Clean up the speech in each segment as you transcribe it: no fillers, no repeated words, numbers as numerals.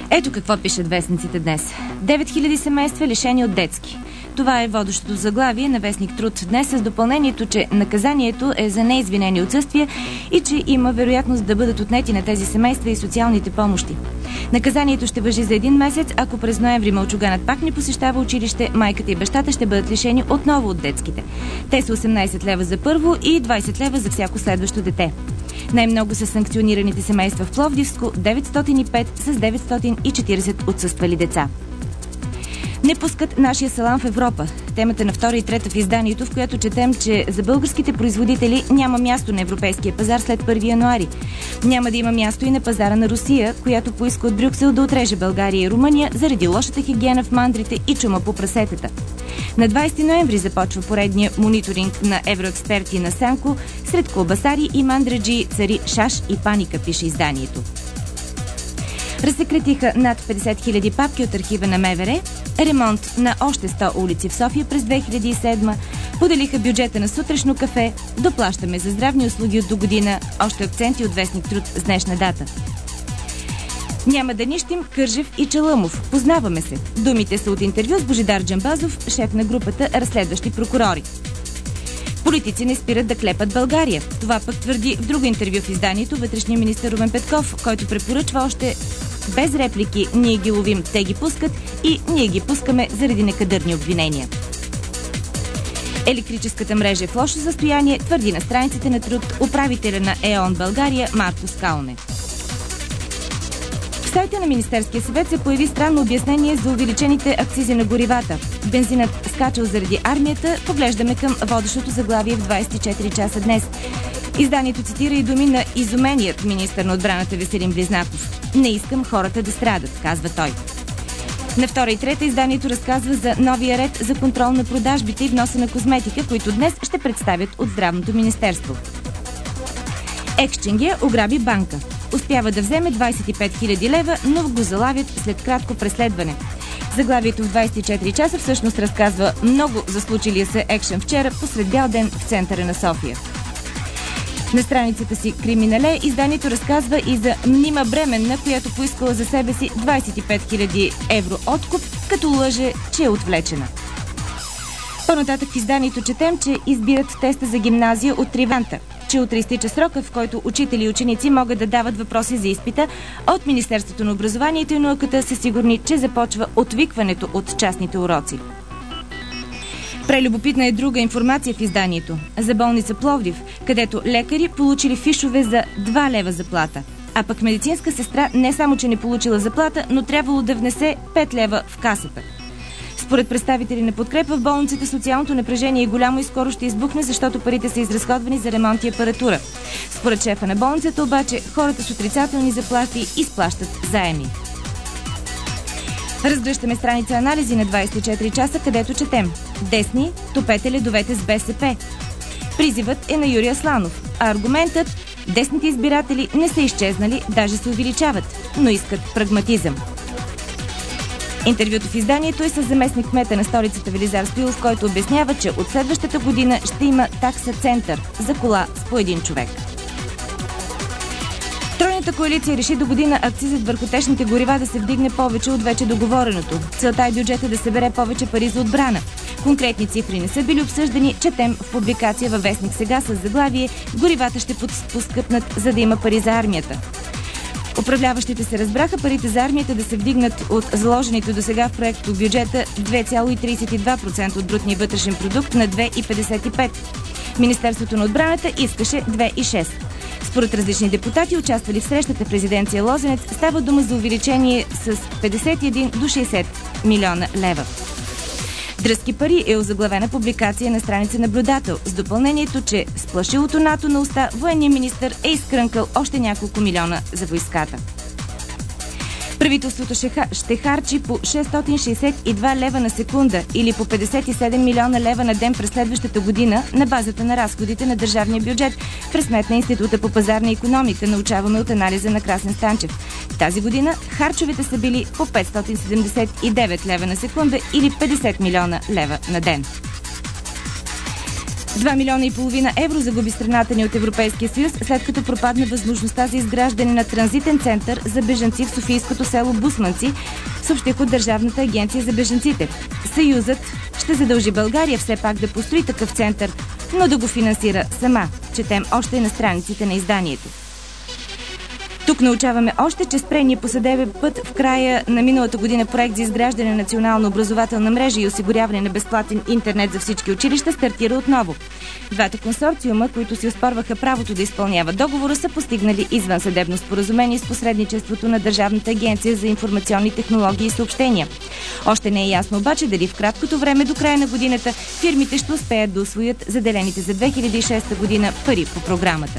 Ето какво пишат вестниците днес. 9000 семейства лишени от детски. Това е водещото заглавие на вестник Труд днес, с допълнението, че наказанието е за неизвинени отсъствия и че има вероятност да бъдат отнети на тези семейства и социалните помощи. Наказанието ще важи за 1 месец, ако през ноември мълчуганът пак не посещава училище, майката и бащата ще бъдат лишени отново от детските. Те са 18 лева за първо и 20 лева за всяко следващо дете. Най-много са санкционираните семейства в Пловдивско, 905 с 940 отсъствали деца. Не пускат нашия салам в Европа. Темата на 2 и 3 в изданието, в която четем, че за българските производители няма място на европейския пазар след 1 януари. Няма да има място и на пазара на Русия, която поиска от Брюксел да отреже България и Румъния заради лошата хигиена в мандрите и чума по прасетата. На 20 ноември започва поредния мониторинг на евроексперти на Санко. Сред колбасари и мандраджи цари шаш и паника, пише изданието. Разсекретиха над 50 000 папки от архива на МВР, ремонт на още 100 улици в София през 2007, поделиха бюджета на сутрешно кафе, доплащаме за здравни услуги от до година, още акценти от вестник Труд с днешна дата. Няма да нищим Кържев и Чаламов. Познаваме се. Думите са от интервю с Божидар Джамбазов, шеф на групата разследващи прокурори. Политици не спират да клепат България. Това пък твърди в друго интервю в изданието вътрешния министър Румен Петков, който препоръчва още без реплики: ние ги ловим, те ги пускат и ние ги пускаме заради некадърни обвинения. Електрическата мрежа е в лошо състояние, твърди на страниците на Труд управителя на ЕОН България Марко Скалне. В сайта на Министерския съвет се появи странно обяснение за увеличените акцизи на горивата. Бензинът скачал заради армията. Поглеждаме към водещото заглавие в 24 часа днес. Изданието цитира и думи на изуменият министър на отбраната Веселин Близнаков. Не искам хората да страдат, казва той. На 2 и 3 изданието разказва за новия ред за контрол на продажбите и вноса на козметика, които днес ще представят от Здравното министерство. Ексченгия ограби банка. Успява да вземе 25 000 лева, но го залавят след кратко преследване. Заглавието в 24 часа всъщност разказва много за случилия се екшен вчера посред бял ден в центъра на София. На страницата си Криминале изданието разказва и за мнима бременна, която поискала за себе си 25 000 евро откуп, като лъже, че е отвлечена. По-нататък в изданието четем, че избират теста за гимназия от 3 варианта, че утре изтича срокът, в който учители и ученици могат да дават въпроси за изпита. От Министерството на образованието и науката са сигурни, че започва отвикването от частните уроци. Прелюбопитна е друга информация в изданието за болница Пловдив, където лекари получили фишове за 2 лева заплата. А пък медицинска сестра не само, че не получила заплата, но трябвало да внесе 5 лева в касата. Според представители на Подкрепа в болницата социалното напрежение е голямо и скоро ще избухне, защото парите са изразходвани за ремонт и апаратура. Според шефа на болницата обаче, хората с отрицателни заплати изплащат заеми. Разгръщаме страница анализи на 24 часа, където четем: десни, топете ледовете с БСП. Призивът е на Юрий Асланов, а аргументът: десните избиратели не са изчезнали, даже се увеличават, но искат прагматизъм. Интервюто в изданието е с заместник кмета на столицата Велизар Стоилов, който обяснява, че от следващата година ще има такса център за кола с по 1 човек. Тройната коалиция реши до година акцизът върху течните горива да се вдигне повече от вече договореното. Целта е бюджета да събере повече пари за отбрана. Конкретни цифри не са били обсъждани, четем в публикация във вестник Сега с заглавие: горивата ще поскъпнат, за да има пари за армията. Управляващите се разбраха парите за армията да се вдигнат от заложените до сега в проекто бюджета 2,32% от брутния вътрешен продукт на 2,55%. Министерството на отбраната искаше 2,6%. Според различни депутати, участвали в срещата в резиденция Лозенец, става дума за увеличение с 51 до 60 милиона лева. Дръзки пари е озаглавена публикация на страница Наблюдател с допълнението, че с плашилото НАТО на уста военният министър е изкрънкал още няколко милиона за войската. Правителството ще харчи по 662 лева на секунда или по 57 милиона лева на ден през следващата година на базата на разходите на държавния бюджет, пресмет на Института по пазарна икономика, научаваме от анализа на Красен Станчев. Тази година харчовете са били по 579 лева на секунда или 50 милиона лева на ден. 2,5 милиона евро загуби страната ни от Европейския съюз, след като пропадна възможността за изграждане на транзитен център за бежанци в софийското село Бусманци, съобщих от Държавната агенция за бежанците. Съюзът ще задължи България все пак да построи такъв център, но да го финансира сама. Четем още на страниците на изданието. Тук научаваме още, че спрения по съдебен път в края на миналата година проект за изграждане на национална образователна мрежа и осигуряване на безплатен интернет за всички училища стартира отново. Двата консорциума, които си оспорваха правото да изпълняват договора, са постигнали извънсъдебно споразумение с посредничеството на Държавната агенция за информационни технологии и съобщения. Още не е ясно обаче дали в краткото време до края на годината фирмите ще успеят да усвоят заделените за 2006 година пари по програмата.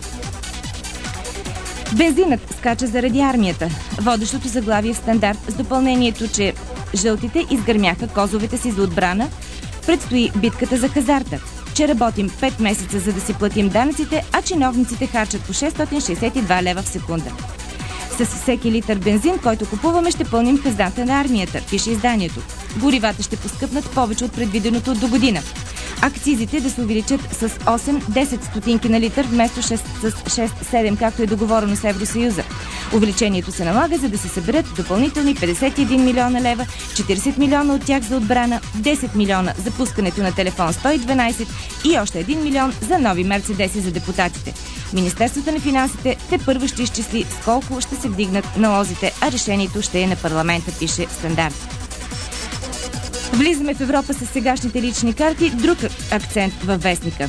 Бензинът скача заради армията. Водещото заглавие в Стандарт с допълнението, че жълтите изгърмяха козовете си за отбрана, предстои битката за хазарта, че работим 5 месеца за да си платим данъците, а чиновниците харчат по 662 лева в секунда. С всеки литър бензин, който купуваме, ще пълним хазната на армията, пише изданието. Горивата ще поскъпнат повече от предвиденото до година. Акцизите да се увеличат с 8-10 стотинки на литър, вместо 6-7, както е договорено с Евросъюза. Увеличението се налага, за да се съберат допълнителни 51 милиона лева, 40 милиона от тях за отбрана, 10 милиона за пускането на телефон 112 и още 1 милион за нови мерцедеси за депутатите. Министерството на финансите тепърва ще изчисли с колко ще се вдигнат налозите, а решението ще е на парламента, пише Стандарт. Влизаме в Европа с сегашните лични карти, друг акцент във вестника.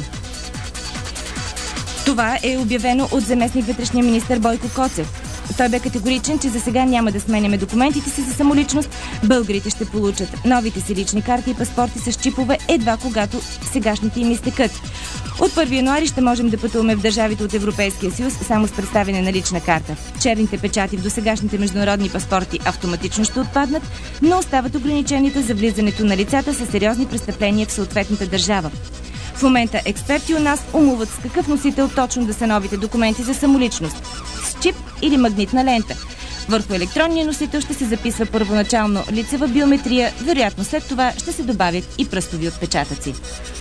Това е обявено от заместник вътрешния министър Бойко Коцев. Той бе категоричен, че за сега няма да сменяме документите си за самоличност. Българите ще получат новите си лични карти и паспорти с чипове едва когато сегашните им изтекат. От 1 януари ще можем да пътуваме в държавите от Европейския съюз само с представяне на лична карта. Черните печати в досегашните международни паспорти автоматично ще отпаднат, но остават ограниченията за влизането на лицата със сериозни престъпления в съответната държава. В момента експерти у нас умуват с какъв носител точно да са новите документи за самоличност. С чип или магнитна лента. Върху електронния носител ще се записва първоначално лицева биометрия, вероятно след това ще се добавят и пръстови отпечатъци.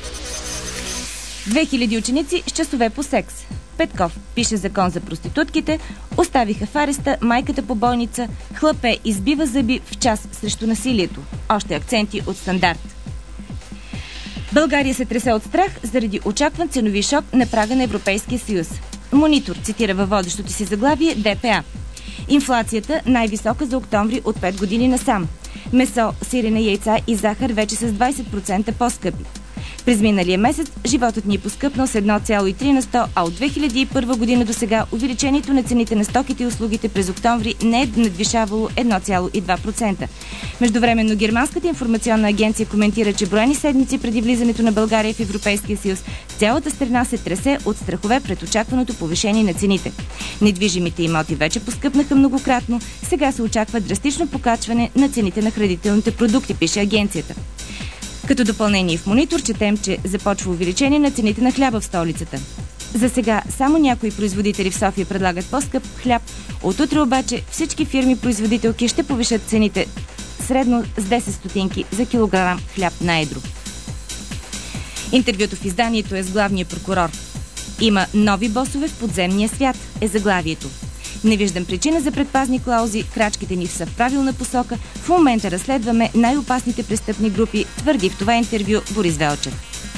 2000 ученици с часове по секс. Петков пише закон за проститутките, оставиха в ареста майката по болница, хлапе избива зъби в час срещу насилието. Още акценти от Стандарт. България се тресе от страх заради очакван ценови шок на прага на Европейския съюз. Монитор цитира във водещото си заглавие ДПА. Инфлацията най-висока за октомври от 5 години насам. Месо, сирене, яйца и захар вече с 20% по-скъпи. През миналия месец животът ни е поскъпнал с 1,3 на 100, а от 2001 година до сега увеличението на цените на стоките и услугите през октомври не е надвишавало 1,2%. Междувременно Германската информационна агенция коментира, че броени седмици преди влизането на България в Европейския съюз, цялата страна се тресе от страхове пред очакваното повишение на цените. Недвижимите имоти вече поскъпнаха многократно, сега се очаква драстично покачване на цените на хранителните продукти, пише агенцията. Като допълнение в Монитор четем, че започва увеличение на цените на хляба в столицата. За сега само някои производители в София предлагат по-скъп хляб. От утре обаче всички фирми-производителки ще повишат цените средно с 10 стотинки за килограм хляб на едро. Интервюто в изданието е с главния прокурор. Има нови босове в подземния свят, е заглавието. Не виждам причина за предпазни клаузи, крачките ни са в правилна посока. В момента разследваме най-опасните престъпни групи, твърди в това интервю Борис Велчев.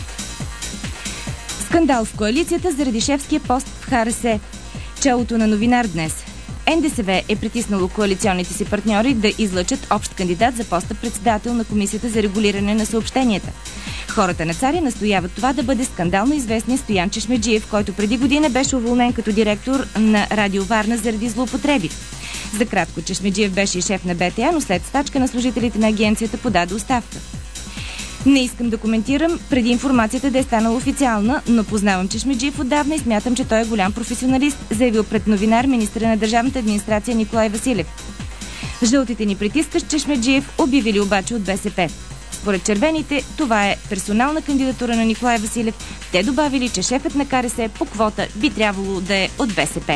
Скандал в коалицията заради шефския пост в ХРС. Челото на новинар днес. НДСВ е притиснало коалиционните си партньори да излъчат общ кандидат за поста председател на Комисията за регулиране на съобщенията. Хората на Царя настояват това да бъде скандално известният Стоян Чешмеджиев, който преди година беше уволнен като директор на Радио Варна заради злоупотреби. За кратко, Чешмеджиев беше и шеф на БТА, но след стачка на служителите на агенцията подаде оставка. Не искам да коментирам преди информацията да е станала официална, но познавам Чешмеджиев отдавна и смятам, че той е голям професионалист, заявил пред новинар министъра на държавната администрация Николай Василев. Жълтите ни притискащ Чешмеджиев обявили обаче от БСП. Според червените, това е персонална кандидатура на Николай Василев. Те добавили, че шефът на КРС по квота би трябвало да е от БСП.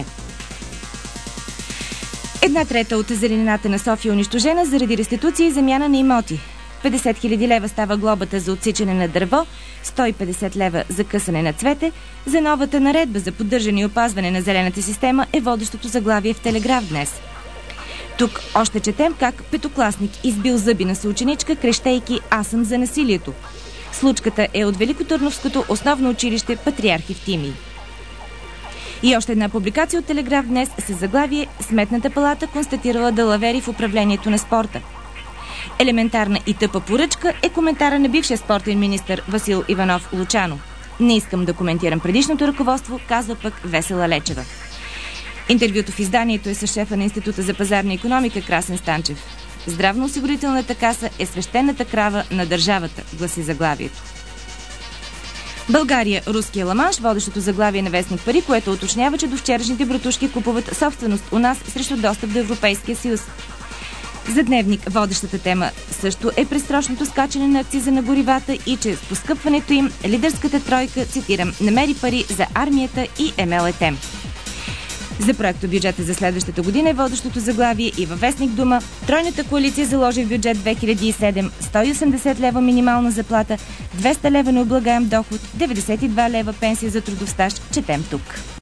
1/3 от зеленината на София е унищожена заради реституция и замяна на имоти. 50 000 лева става глобата за отсичане на дърво, 150 лева за късане на цвете. За новата наредба за поддържане и опазване на зелената система е водещото заглавие в Телеграф днес. Тук още четем как петокласник избил зъби на съученичка, крещейки "Аз съм за насилието". Случката е от Великотърновското основно училище Патриарх Евтимий. И още една публикация от Телеграф днес със заглавие "Сметната палата констатирала далавери в управлението на спорта". Елементарна и тъпа поръчка е коментара на бившия спортен министър Васил Иванов Лучано. "Не искам да коментирам предишното ръководство", казва пък Весела Лечева. Интервюто в изданието е с шефа на Института за пазарна икономика Красен Станчев. "Здравноосигурителната каса е свещената крава на държавата", гласи заглавието. България, руския Ла-Манш, водещото заглавие на вестник Пари, което уточнява, че до вчерашните братушки купуват собственост у нас срещу достъп до Европейския съюз. За Дневник водещата тема също е предсрочното скачане на акциза на горивата и че с поскъпването им лидерската тройка, цитирам, "намери пари за армията и МЛТ". За проекто бюджета за следващата година е водещото заглавие и във вестник Дума. Тройната коалиция заложи в бюджет 2007 180 лева минимална заплата, 200 лева необлагаем доход, 92 лева пенсия за трудов стаж, четем тук.